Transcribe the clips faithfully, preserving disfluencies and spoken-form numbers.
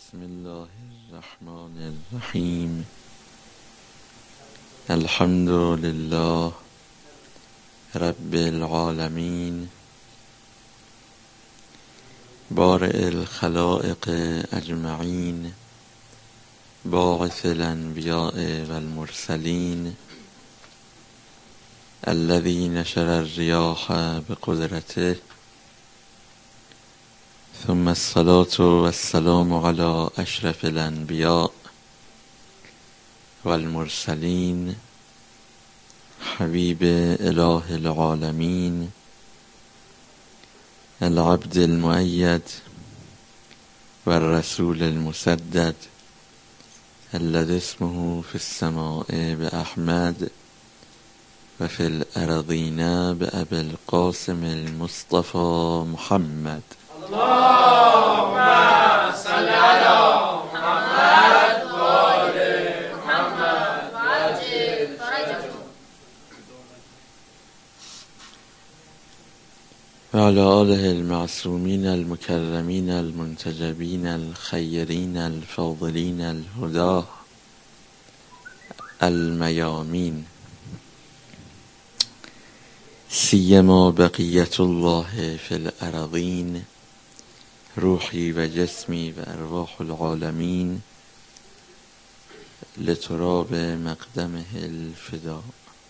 بسم الله الرحمن الرحیم. الحمد لله رب العالمین، بارئ الخلائق اجمعین، باعث الانبیاء والمرسلین، الذی نشر الریاح بقدرته، ثم الصلاة والسلام على اشرف الانبیاء والمرسلین، حبیب اله العالمین، العبد المؤید والرسول المسدد، الذي اسمه في السماء بأحمد وفي الأرضين بأبي القاسم المصطفى محمد. اللهم صل على محمد وآل محمد وعجل فرجهم. وعلى آله المعصومين المكرمين المنتجبين الخيرين الفاضلين الهدى الميامين، سيما بقية الله في الأراضين، روحي وجسمي وأرواح العالمين لتراب مقدمه الفداء.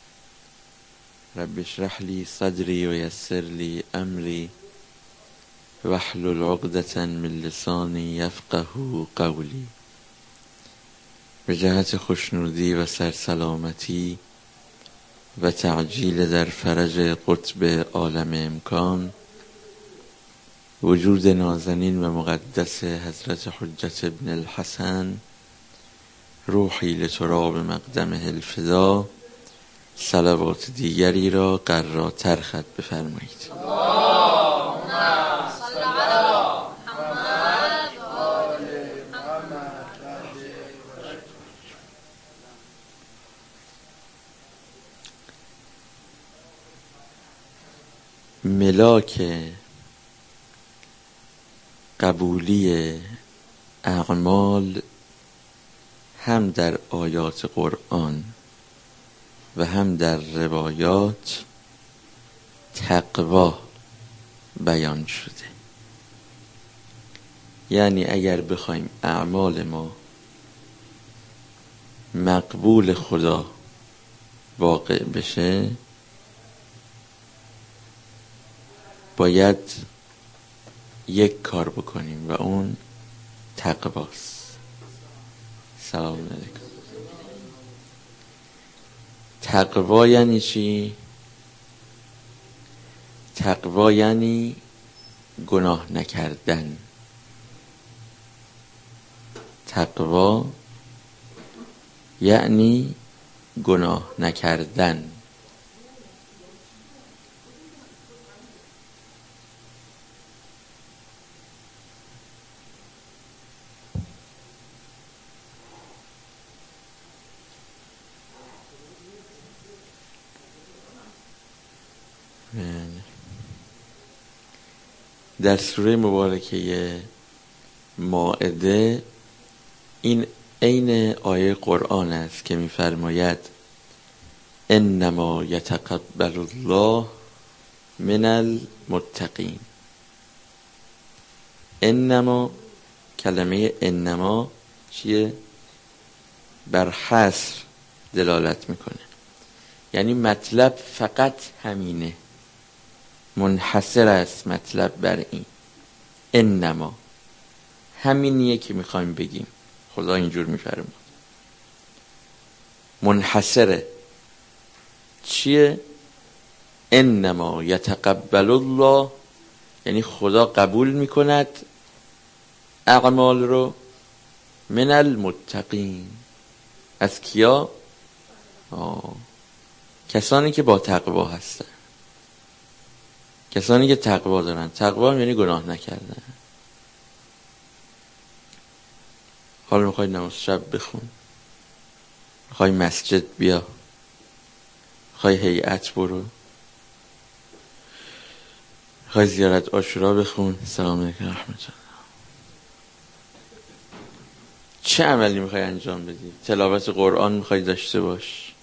رب اشرح لي صدري ويسر لي أمري واحلل عقدة من لساني يفقه قولي. به جهت خوشنودی و سرسلامتی و تعجیل در فرج قطب عالم امکان، وجود نازنین و مقدس حضرت حجت ابن الحسن، روحی لتراب مقدمه الفدا، صلوات دیگری را قراتر خط بفرمایید. اللهم صل على محمد وآل محمد. ملاک قبولی اعمال هم در آیات قرآن و هم در روایات تقوا بیان شده. یعنی اگر بخوایم اعمال ما مقبول خدا واقع بشه، باید یک کار بکنیم و اون تقواست. سلام علیکم. تقوا یعنی چی؟ تقوا یعنی گناه نکردن. تقوا یعنی گناه نکردن. در سوره مبارکه مائده این عین آیه قرآن است که می‌فرماید انما یتقبل الله من المتقین. انما، کلمه انما چیه؟ بر حصر دلالت میکنه. یعنی مطلب فقط همینه، منحصر است مطلب بر این. انما همینیه که میخوایم بگیم. خدا اینجور میفرماد. منحصره. چیه؟ انما یتقبل الله، یعنی خدا قبول میکند اعمال رو من المتقین. از کیا؟ آه. کسانی که با تقوا هستن، کسانی که تقوا دارن. تقوا یعنی گناه نکردن. حالا میخوای نماز شب بخون، میخوای مسجد بیا، میخوای هیئت برو، میخوای زیارت عاشورا بخون. سلام علیکم رحمت الله. چه عملی میخوای انجام بدی؟ تلاوت قرآن میخوای داشته باش،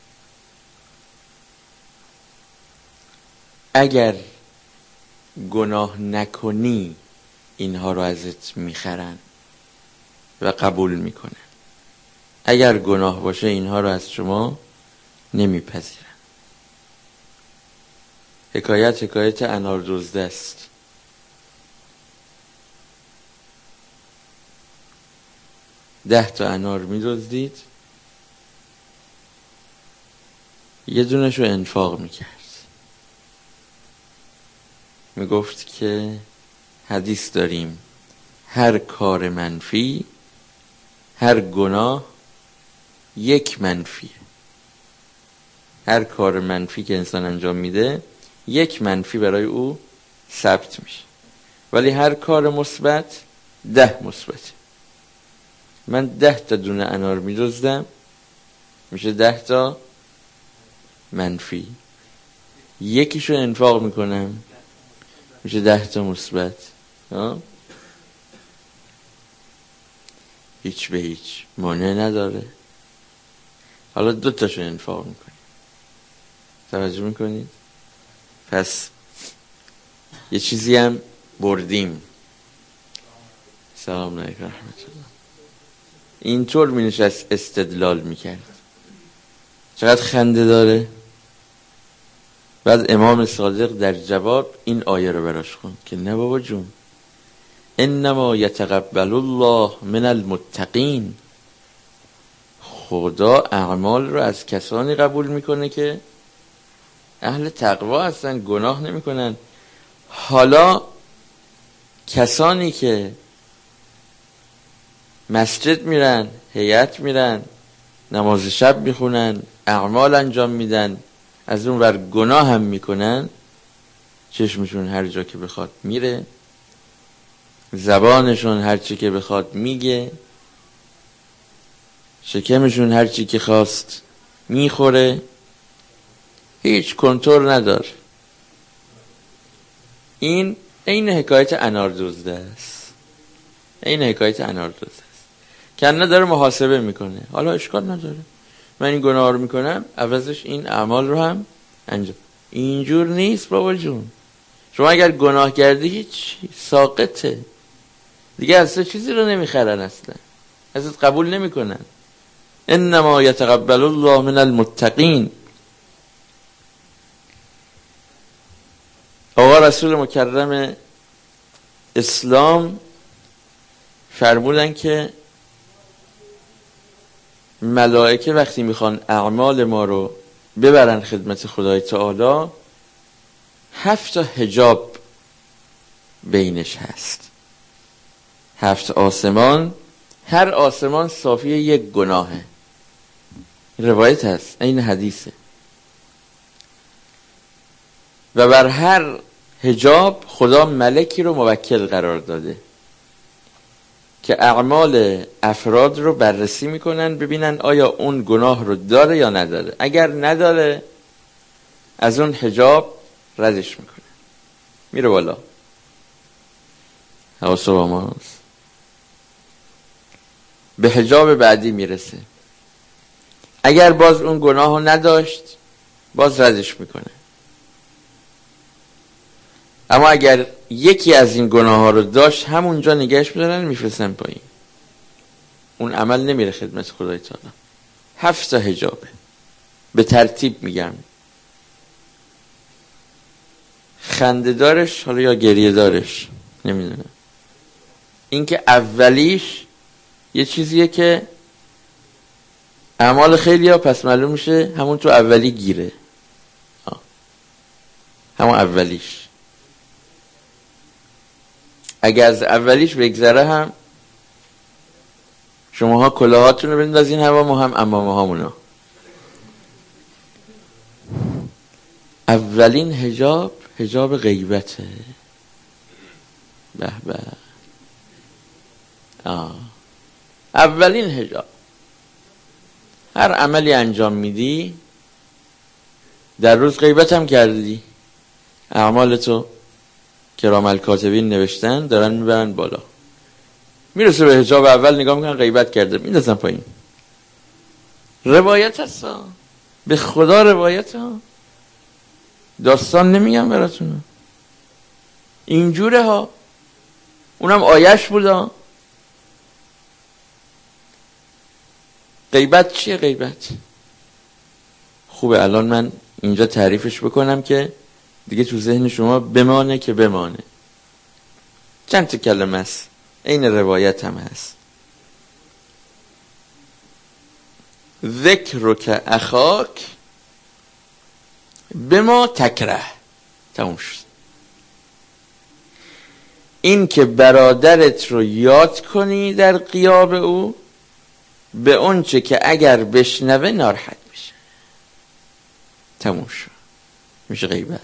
اگر گناه نکنی اینها رو ازت میخرن و قبول میکنن، اگر گناه باشه اینها رو از شما نمیپذیرن. حکایت حکایت انار دزده است. ده تا انار میدزدید، یه دونش رو انفاق میکرد. میگفت که حدیث داریم هر کار منفی، هر گناه یک منفیه. هر کار منفی که انسان انجام میده یک منفی برای او ثبت میشه، ولی هر کار مثبت ده مثبت. من ده تا دونه انار میدزدم، میشه ده تا منفی. یکیشو انفاق میکنم، میشه ده تا مثبت. هیچ به هیچ مانع نداره. حالا دو تاشو انفاق میکنیم. توجه میکنید؟ پس یه چیزی هم بردیم. سلام علیکم رحمت الله. اینطور می نشست استدلال میکرد. چقدر خنده داره. بعد امام صادق در جواب این آیه رو براش خوند که نه بابا جون، انما یتقبل الله من المتقین. خدا اعمال رو از کسانی قبول میکنه که اهل تقوا هستن، گناه نمیکنن. حالا کسانی که مسجد میرن، هیئت میرن، نماز شب میخونن، اعمال انجام میدن، از اون ور گناه هم میکنن، چشمشون هر جا که بخواد میره، زبانشون هر چی که بخواد میگه، شکمشون هر چی که خواست میخوره، هیچ کنترل نداره. این این حکایت انار دزده است. این حکایت انار دزده است. کنه داره محاسبه میکنه. حالا اشکال نداره، من این گناه رو میکنم، عوضش این اعمال رو هم انجام. اینجور نیست بابا جون. شما اگر گناه کردی هیچ، ساقطه دیگه، اصلا چیزی رو نمیخرن، اصلا ازت قبول نمیکنن. انما یتقبل الله من المتقین. آقا رسول مکرم اسلام فرمودن که ملائکه وقتی میخوان اعمال ما رو ببرن خدمت خدای تعالی، هفت تا حجاب بینش هست. هفت آسمان، هر آسمان صافی یک گناهه. روایت هست، این حدیثه. و بر هر حجاب خدا ملکی رو موکل قرار داده که اعمال افراد رو بررسی میکنن، ببینن آیا اون گناه رو داره یا نداره. اگر نداره از اون حجاب ردش میکنه، میره بالا. حواسه با ماست. به حجاب بعدی میرسه. اگر باز اون گناه رو نداشت، باز ردش میکنه. اما اگر یکی از این گناه ها رو داشت، همونجا نگهش میدارن، میفرستن پایین. اون عمل نمیره خدمت خدای تعالی. هفت تا حجابه، به ترتیب میگم. خنده دارش حالا یا گریه دارش نمیدونم. این که اولیش یه چیزیه که اعمال خیلی ها پس معلوم میشه همون تو اولی گیره. آه. همون اولیش اگه از اولیش بگذره هم شماها کلاهاتون رو بندازین هوا، ما هم امامه هامونو. اولین حجاب حجاب غیبته. به به. آه. اولین حجاب. هر عملی انجام میدی، در روز غیبت هم کردی، اعمالتو کرام الکاتبین نوشتن، دارن میبرن بالا. میرسه به حجاب اول نگاه میکنن غیبت کرده، میندازن پایین. روایت هستا، به خدا روایت ها، داستان نمیگم براتون، اینجوره ها. اونم آیش بودا. غیبت چیه؟ غیبت خوبه الان من اینجا تعریفش بکنم که دیگه تو ذهن شما بمانه که بمانه. چند تا کلمه است، این روایت هم هست. ذکرک اخاک بما تکره، تموم شد. این که برادرت رو یاد کنی در غیاب او به اون چه که اگر بشنوه ناراحت میشه، تموم شد. میشه غیبت.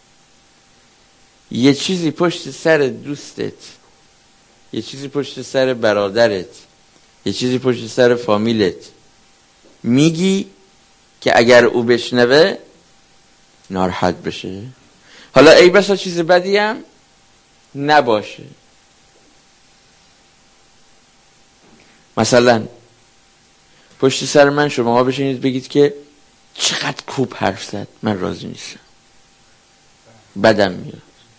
یه چیزی پشت سر دوستت، یه چیزی پشت سر برادرت، یه چیزی پشت سر فامیلت میگی که اگر او بشنوه ناراحت بشه. حالا ای بسا چیز بدی هم نباشه. مثلا پشت سر من شما بشینید بگید که چقدر کوب حرف زد، من راضی نیستم، بدم میاد.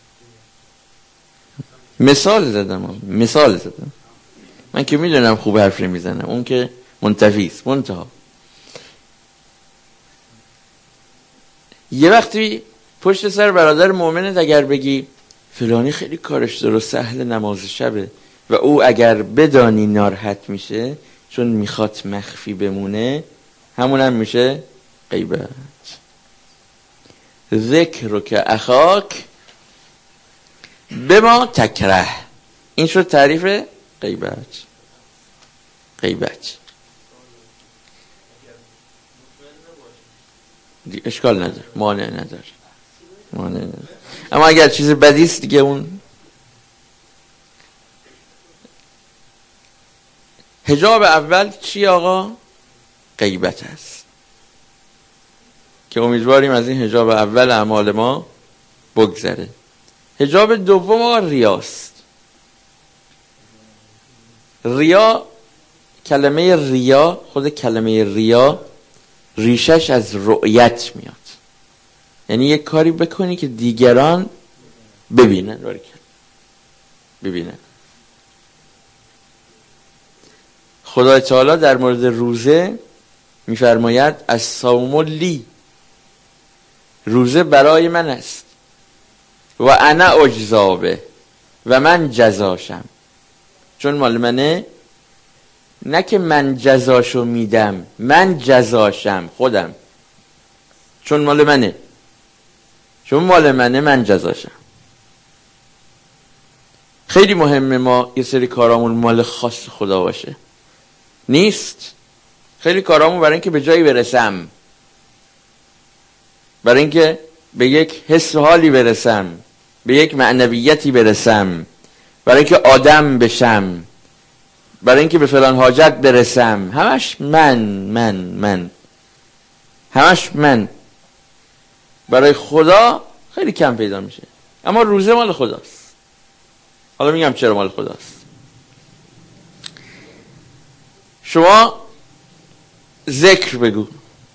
مثال زدم مثال زدم من که میدونم خوب حرف نمیزنم، اون که منتفیست. منتها یه وقتی پشت سر برادر مؤمنت اگر بگی فلانی خیلی کارش درست، اهل نماز شبه و او اگر بدانی ناراحت میشه چون میخواد مخفی بمونه، همونم میشه غیبت. ذکرک اخاک بما تکره، این شد تعریف غیبت. غیبت اشکال نداره، مانع نداره، مانع نداره. اما اگر چیز بدیست دیگه اون حجاب اول چی آقا؟ غیبت است که امیدواریم از این حجاب اول اعمال ما بگذره. حجاب دوم آقا ریاست. ریا، کلمه ریا، خود کلمه ریا ریشش از رؤیت میاد، یعنی یک کاری بکنی که دیگران ببینن. ببینن. خدای تعالی در مورد روزه میفرماید الصوم لی، روزه برای من است و انا اجزا به، و من جزاشم. چون مال منه، نه که من جزاشو میدم، من جزاشم خودم. چون مال منه، چون مال منه من جزاشم. خیلی مهمه ما یه سری کارامون مال خاص خدا باشه. نیست. خیلی کارامون برای اینکه به جایی برسم، برای اینکه به یک حس و حالی برسم، به یک معنویتی برسم، برای اینکه آدم بشم، برای اینکه به فلان حاجت برسم، همش من من من همش من. برای خدا خیلی کم پیدا میشه. اما روزه مال خداست. حالا میگم چرا مال خداست. شما ذکر بگو،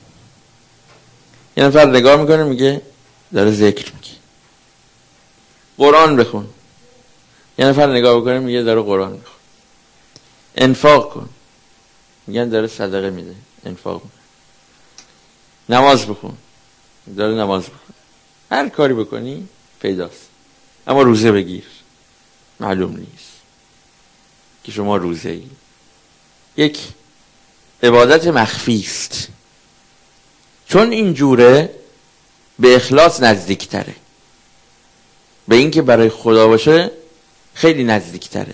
یه نفر نگاه میکنه میگه داره ذکر میگه. قرآن بخون، یه نفر نگاه بکنه میگه داره قرآن میخون. انفاق کن، میگن داره صدقه میده، انفاق میکنه. نماز بخون، داره نماز بخون. هر کاری بکنی پیداست. اما روزه بگیر، معلوم نیست که شما روزه ای. یک عبادت مخفی است، چون اینجوره به اخلاص نزدیکتره، به این که برای خدا باشه خیلی نزدیکتره.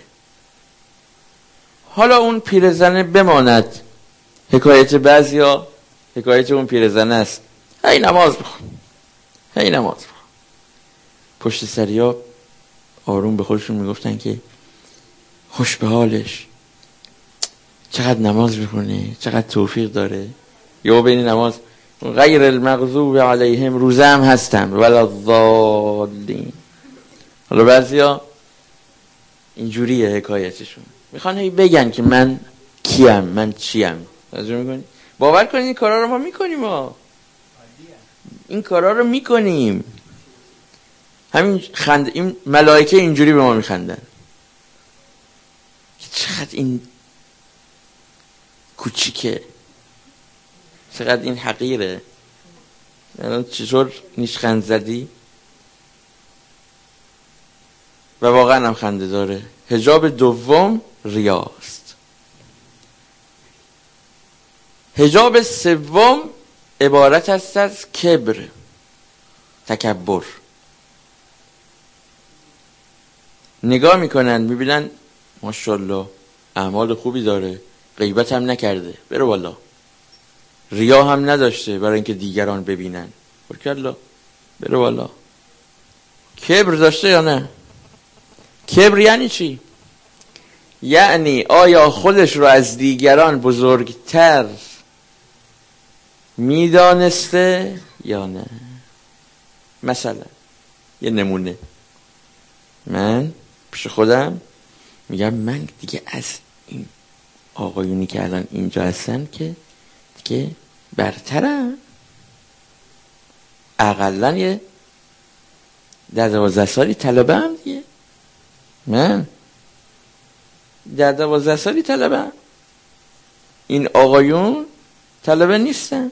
حالا اون پیرزنه بماند، حکایت بعضیا حکایت اون پیرزنه است، هی نماز بخون، هی نماز بخون. پشت سریا آروم به خودشون میگفتن که خوش به حالش، چقدر نماز میخونه، چقدر توفیق داره. یا بین نماز غیر المغضوب علیهم، روزه هم هستن ولا الضالین. حالا بعضیا اینجوریه حکایتشون. میخوان هی بگن که من کیم، من چیم. توجه میکنی؟ باور کنید این کارا رو ما میکنیم. ما این کارا رو میکنیم. همین خند این ملائکه اینجوری به ما میخندن. چقدر این کوچیکه، چقدر این حقیره. الان چطور نیشخند زدی؟ و واقعا هم خنده داره. حجاب دوم ریاست. حجاب سوم عبارت است از کبر، تکبر. نگاه میکنن میبینن ماشاءالله اعمال خوبی داره، غیبت هم نکرده، بره والا. ریا هم نداشته برای اینکه دیگران ببینن، برکلا بره والا. کبر داشته یا نه؟ کبر یعنی چی؟ یعنی آیا خودش رو از دیگران بزرگتر میدانسته یا نه؟ مثلا یه نمونه، من پیش خودم میگم من دیگه از این آقایونی که الان اینجا هستن که دیگه برترم. اقلن یه در دوازده سالی طلبه هم دیگه. من در دوازده سالی طلبه هم. این آقایون طلبه نیستن.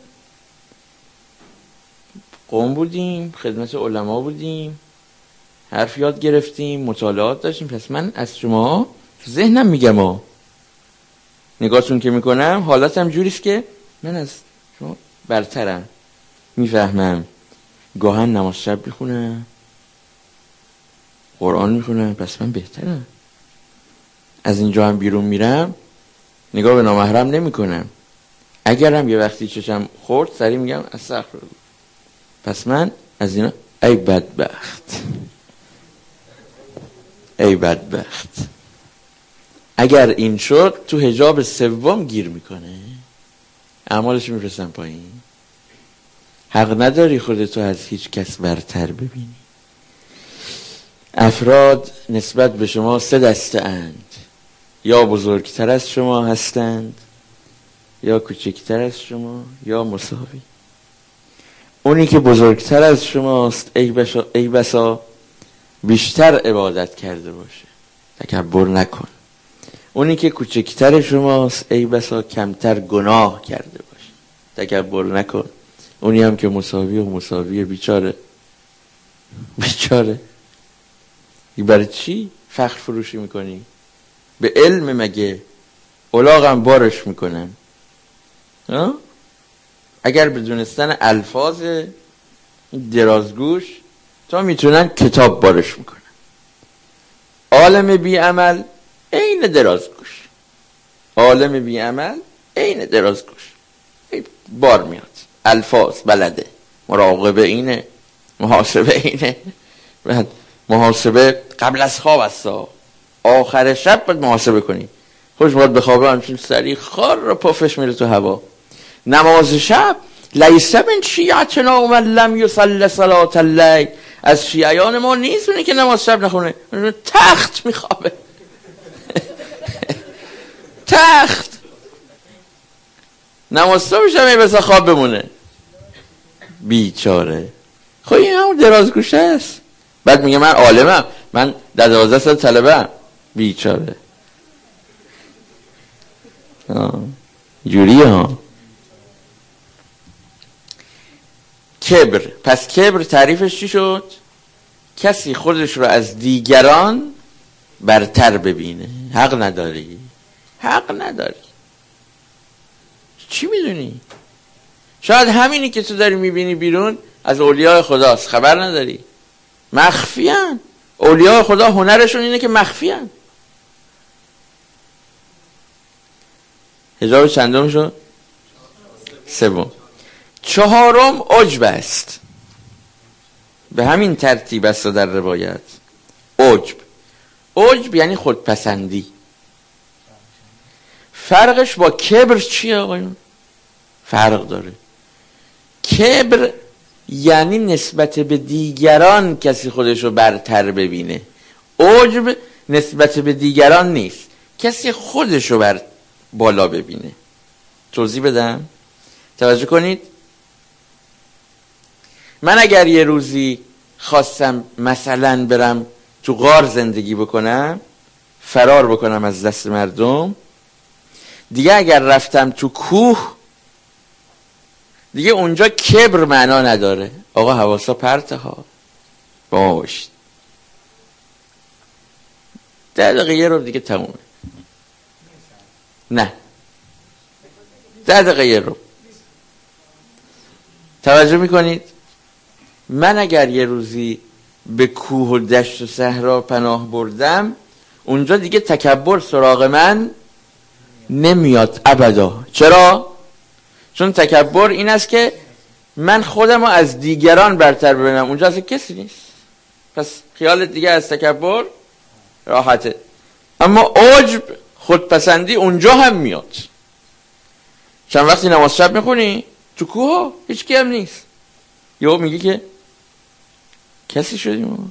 قوم بودیم، خدمت علما بودیم، حرف یاد گرفتیم، مطالعات داشتیم. پس من از شما ذهنم میگم ها، نگاهتون که میکنم حالتم جوریست که من از شما برترم، میفهمم. گاهن نماز شب میخونم، قرآن میخونم، پس من بهترم. از اینجا هم بیرون میرم نگاه به نامحرم نمیکنم. اگرم یه وقتی چشم خورد سری میگم استغفرالله، پس من از اینا ای بدبخت، ای بدبخت. اگر این شد تو حجاب سوم گیر میکنه، اعمالش میفرستن پایین. حق نداری خودتو از هیچ کس برتر ببینی. افراد نسبت به شما سه دسته اند، یا بزرگتر از شما هستند، یا کوچکتر از شما، یا مساوی. اونی که بزرگتر از شماست ای بسا, ای بسا بیشتر عبادت کرده باشه، تکبر نکن. اونی که کوچکتر شماست ای بسا کمتر گناه کرده باشه، تکبر نکن. اونی هم که مساوی و مساوی بیچاره بیچاره. برای چی فخر فروشی میکنی؟ به علم مگه الاغم بارش میکنن؟ اگر بدونستن الفاظ درازگوش تا میتونن کتاب بارش میکنن. عالم بی عمل عین درازگوش، عالم بی عمل عین درازگوش، بار میاد، الفاظ بلده، مراقبه اینه، محاسبه اینه. بعد محاسبه قبل از خواب است، آخر شب باید محاسبه کنی. خوش باید بخوابه همچون سریع خار رو پفش میره تو هوا. نماز شب لیس من شیعتنا من لم یصلی صلاة اللیل، از شیعیان ما نیست اونی که نماز شب نخونه، تخت میخوابه. تخت نماز صبح شب بسا خواب بمونه، بیچاره. خب این همون درازگوشه است. بعد میگه من عالمم، من در دوازده سال طلبم، بیچاره. جوریه ها. کبر. پس کبر تعریفش چی شد؟ کسی خودش رو از دیگران برتر ببینه. حق نداری، حق نداری. چی میدونی؟ شاید همینی که تو داری میبینی بیرون از اولیاء خداست، خبر نداری. مخفیان. اولیاء خدا هنرشون اینه که مخفیان. حجاب چندم شد؟ سوم. چهارم عجب است. به همین ترتیب است در روایت. عجب. عجب یعنی خودپسندی. فرقش با کبر چیه آقایون؟ فرق داره. کبر یعنی نسبت به دیگران کسی خودشو برتر ببینه. عجب نسبت به دیگران نیست، کسی خودشو بر بالا ببینه. توضیح بدم؟ توجه کنید. من اگر یه روزی خواستم مثلا برم تو غار زندگی بکنم، فرار بکنم از دست مردم، دیگه اگر رفتم تو کوه، دیگه اونجا کبر معنا نداره. آقا حواسا پرته ها، با ما باشید. ده دقیقه یه رو دیگه تمومه. نه ده دقیقه یه رو. توجه میکنید؟ من اگر یه روزی به کوه و دشت و صحرا پناه بردم، اونجا دیگه تکبر سراغ من نمیاد ابدا. چرا؟ چون تکبر این است که من خودم رو از دیگران برتر ببینم، اونجا اصلا کسی نیست. پس خیالت دیگه از تکبر راحته. اما عجب، خودپسندی اونجا هم میاد. چند وقتی نماز شب میخونی تو کوه هیچ کی هم نیست، یهو میگی که کسی شدیم،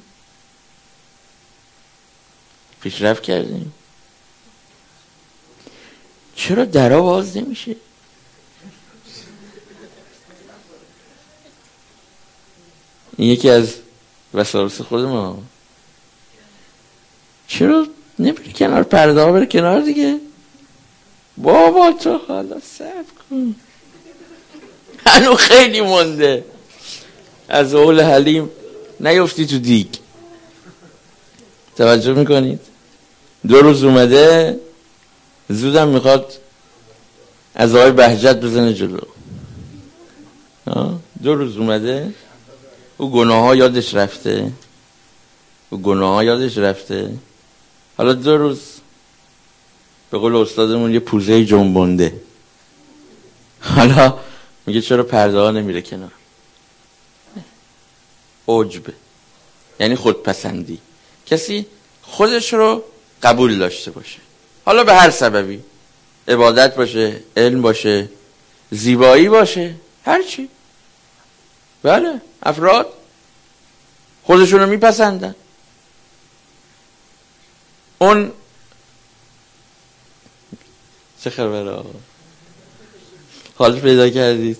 پیشرفت کردیم. چرا درا باز نمیشه؟ این یکی از وسواس خود ما. چرا نمیری کنار پرده ها؟ بری کنار دیگه. بابا تو حالا صبر کن، هنو خیلی مونده. از اول حلیم نیفتی تو دیگ. توجه میکنید؟ دو روز اومده، زودم میخواد از آقای بهجت بزنه جلو. دو روز اومده، او گناه ها یادش رفته، او گناه ها یادش رفته. حالا دو روز به قول استادمون یه پوزه جنبونده. حالا میگه چرا پرده ها نمیره کنار؟ عجبه، یعنی خودپسندی. کسی خودش رو قبول داشته باشه، حالا به هر سببی، عبادت باشه، علم باشه، زیبایی باشه، هر چی. بله، افراد خودشون رو میپسندن. اون چه خبره آقا؟ حال پیدا کردید؟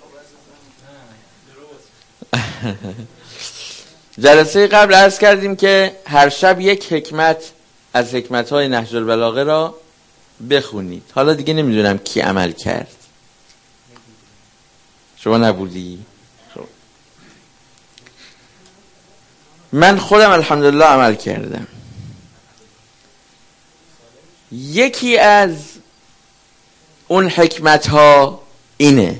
جلسه قبل عرض کردیم که هر شب یک حکمت از حکمت‌های نهج البلاغه را بخونید. حالا دیگه نمیدونم کی عمل کرد. شما نبودی؟ خب. من خودم الحمدلله عمل کردم. یکی از اون حکمت‌ها اینه.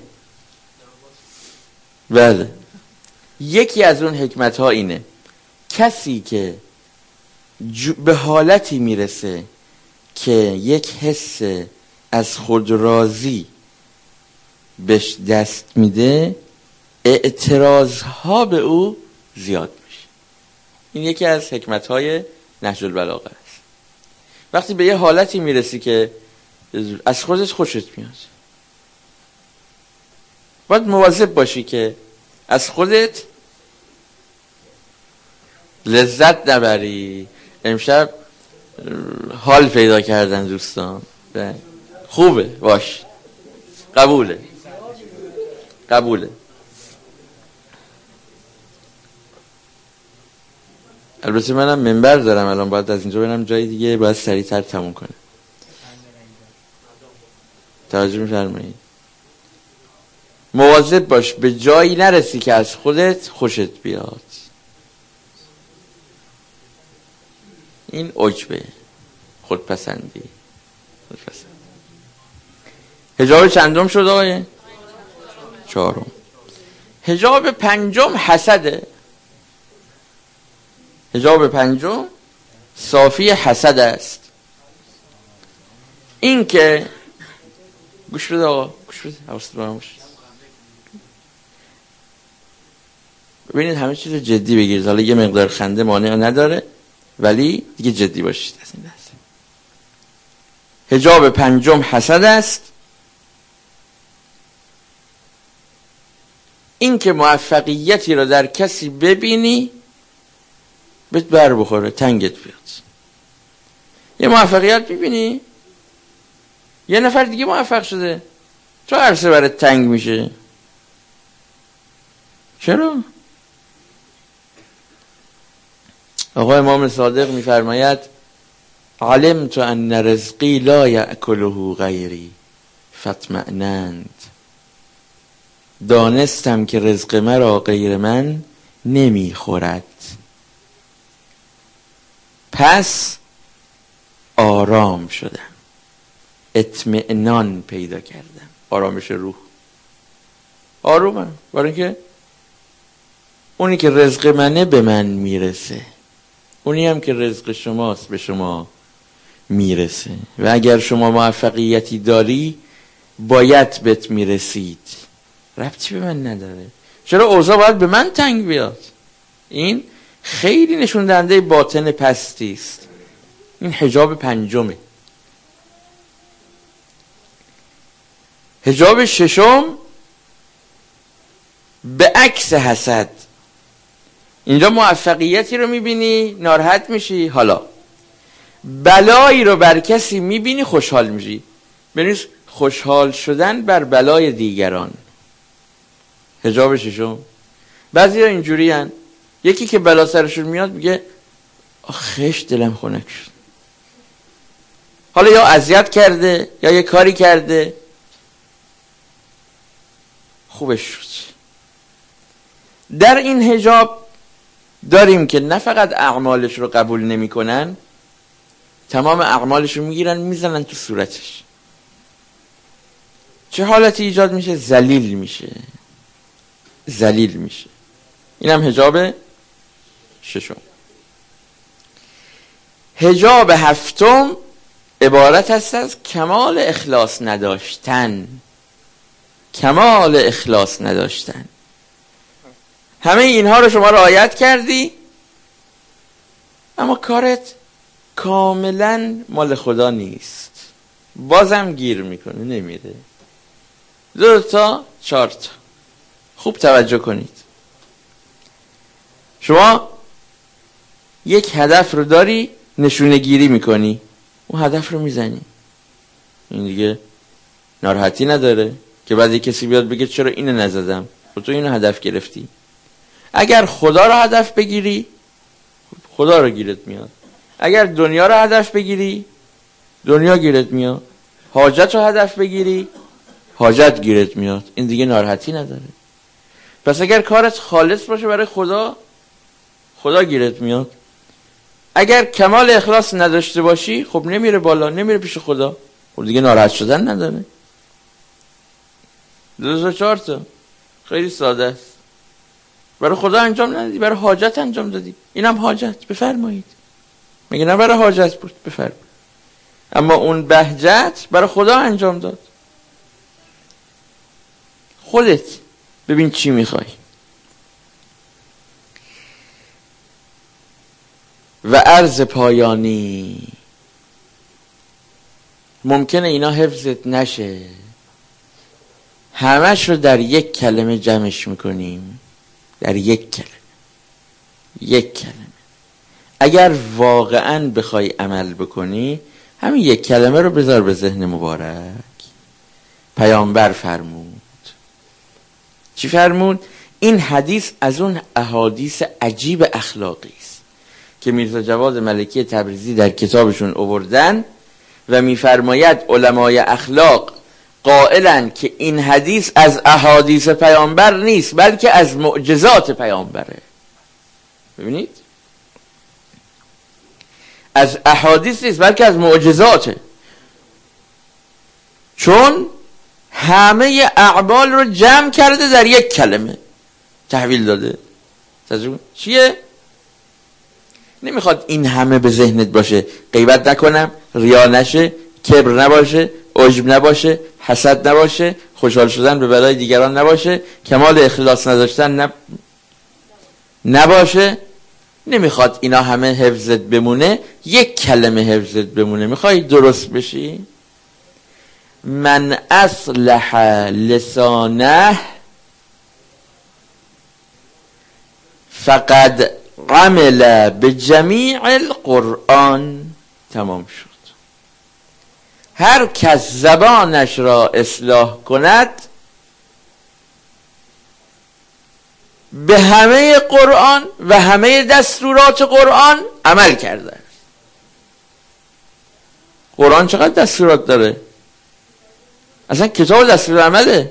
بله، یکی از اون حکمت‌ها اینه: کسی که به حالتی میرسه که یک حس از خود راضی بهش دست میده، اعتراضها به او زیاد میشه. این یکی از حکمت‌های نهج البلاغه است. وقتی به یه حالتی میرسی که از خودت خوشت میاد، باید مواظب باشی که از خودت لذت نبری. امشب حال پیدا کردن دوستان، خوبه، باش، قبوله قبوله. البته منم منبر دارم الان، باید از اینجا برم جای دیگه، باید سریعتر تموم کنم. توجه می‌فرمایید؟ مواظب باش به جایی نرسی که از خودت خوشت بیاد. این عجبه، خودپسندی. خودپسندی. حجاب چندم شد آقای؟ چهارم. حجاب پنجم حسده. حجاب پنجم صافی حسد است. این که گوش بده آقا، گوش بده، حواست به من باشه. ببینید همه چیز جدی بگیرید. حالا یه مقدار خنده مانع نداره، ولی دیگه جدی باشید از این لحظه. حجاب پنجم حسد است. این که موفقیتی رو در کسی ببینی بهت بر بخوره، تنگت بیاد. یه موفقیت میبینی یه نفر دیگه موفق شده، تو عرصه برات تنگ میشه. چرا؟ آقا امام صادق میفرماید علمت ان رزقی لا یأکله غیری فاطمئننت. دانستم که رزق مرا غیر من نمیخورد، پس آرام شدم، اطمئنان پیدا کردم، آرامش روح. آرومم برای اینکه اونی که رزق منه به من میرسه، اونی هم که رزق شماست به شما میرسه. و اگر شما موفقیتی داری باید بهت میرسید، ربطی به من نداره. چرا اوضاع باید به من تنگ بیاد؟ این خیلی نشون دهنده باطن پستی است. این حجاب پنجمه. حجاب ششم به عکس حسد. اینجا موفقیتی رو میبینی ناراحت میشی، حالا بلایی رو بر کسی میبینی خوشحال میشی. ببینید خوشحال شدن بر بلای دیگران. حجاب ششم. بعضی ها اینجوری هن. یکی که بلا سرشون میاد میگه آخش دلم خنک شد. حالا یا اذیت کرده یا یه کاری کرده خوبش شد. در این حجاب داریم که نه فقط اعمالش رو قبول نمی کنن، تمام اعمالش رو میگیرن میزنن تو صورتش. چه حالتی ایجاد میشه؟ ذلیل میشه، ذلیل میشه. اینم حجاب ششم. حجاب هفتم عبارت است از کمال اخلاص نداشتن. کمال اخلاص نداشتن. همه اینها رو شما رعایت کردی اما کارت کاملا مال خدا نیست، بازم گیر میکنه، نمیره. دو تا چهار تا. خوب توجه کنید. شما یک هدف رو داری، نشونه گیری میکنی، اون هدف رو میزنی، این دیگه ناراحتی نداره که بعد کسی بیاد بگه چرا اینو نزدم، خب تو اینو هدف گرفتی. اگر خدا رو هدف بگیری خدا رو گیرت میاد، اگر دنیا رو هدف بگیری دنیا گیرت میاد، حاجت رو هدف بگیری حاجت گیرت میاد، این دیگه ناراحتی نداره. پس اگر کارت خالص باشه برای خدا، خدا گیرت میاد. اگر کمال اخلاص نداشته باشی خب نمیره بالا، نمیره پیش خدا، خب دیگه ناراحت شدن نداره. دو تا چهار تا. خیلی ساده است. برای خدا انجام ندادی، برای حاجت انجام دادی، اینم حاجت، بفرمایید. میگه نه برای حاجت بود، بفرمایید. اما اون بهجت برای خدا انجام داد. خودت ببین چی میخوای. و عرض پایانی، ممکنه اینا حفظت نشه، همش رو در یک کلمه جمعش میکنیم، در یک کلمه. یک کلمه اگر واقعا بخوای عمل بکنی همین یک کلمه رو بذار به ذهن مبارک. پیامبر فرمود. چی فرمود؟ این حدیث از اون احادیث عجیب اخلاقی است که میرزا جواد ملکی تبریزی در کتابشون آوردن و میفرماید علمای اخلاق قائلن که این حدیث از احادیث پیامبر نیست بلکه از معجزات پیامبره. ببینید، از احادیث نیست بلکه از معجزاته، چون همه اعمال رو جمع کرده در یک کلمه تحویل داده. تجربه چیه؟ نمیخواد این همه به ذهنت باشه، غیبت نکنم، ریا نشه، کبر نباشه، عجب نباشه، حسد نباشه، خوشحال شدن به بلای دیگران نباشه، کمال اخلاص نداشتن نب... نباشه. نمیخواد اینا همه حفظت بمونه، یک کلمه حفظت بمونه. میخوای درست بشی؟ من اصلح لسانه فقد عمل به جمیع القرآن. تمام شد. هر کس زبانش را اصلاح کند به همه قرآن و همه دستورات قرآن عمل کرده است. قرآن چقدر دستورات داره؟ اصلا کتاب دستور عمله.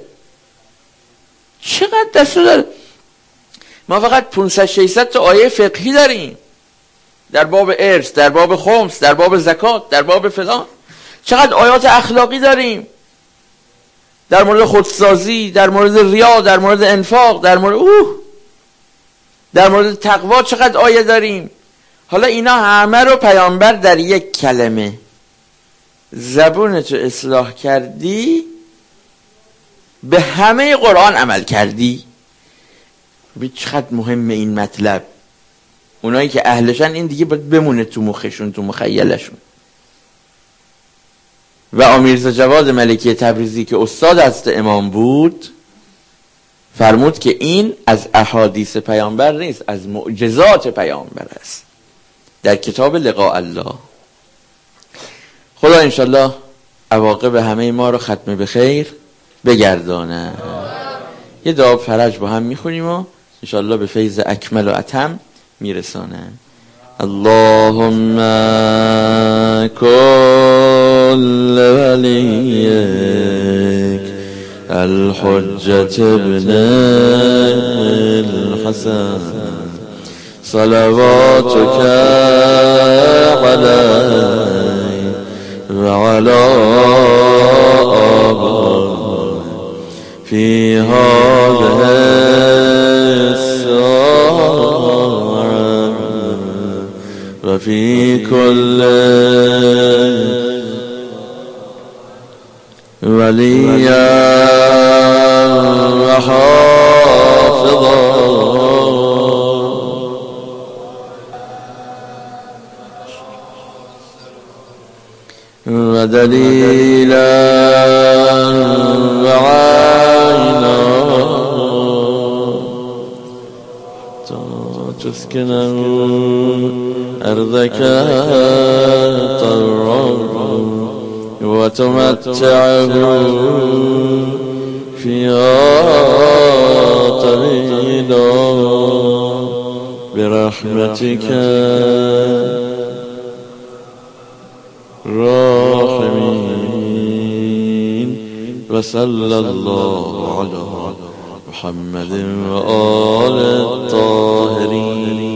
چقدر دستور داره؟ ما فقط پانصد ششصد تا آیه فقهی داریم در باب ارث، در باب خمس، در باب زکات، در باب فلان. چقدر آیات اخلاقی داریم در مورد خودسازی، در مورد ریا، در مورد انفاق، در مورد اوه در مورد تقوا چقدر آیه داریم. حالا اینا همه رو پیامبر در یک کلمه زبونتو اصلاح کردی، به همه قرآن عمل کردی. ببین چقدر مهمه این مطلب. اونایی که اهلشن این دیگه باید بمونه تو مخشون، تو مخیلشون. و امیرزا جواد ملکی تبریزی که استاد حضرت امام بود فرمود که این از احادیث پیامبر نیست، از معجزات پیامبر است در کتاب لقاء الله. خدا انشالله عواقب همه ما رو ختم به خیر بگردانه. یه دعا فرج با هم میخونیم و انشالله به فیض اکمل و اتم میرسانه. اللهم کل ولیک الحجة ابن الحسن صلواتك عليه وعلى آبائه في هذه الساعة وفي كل وليا وحافظا ودليلا وعينا تسكنه أرضك طرا وتمتعه فيها طويلا برحمتك راحمين. وصلى الله على محمد وآل الطاهرين.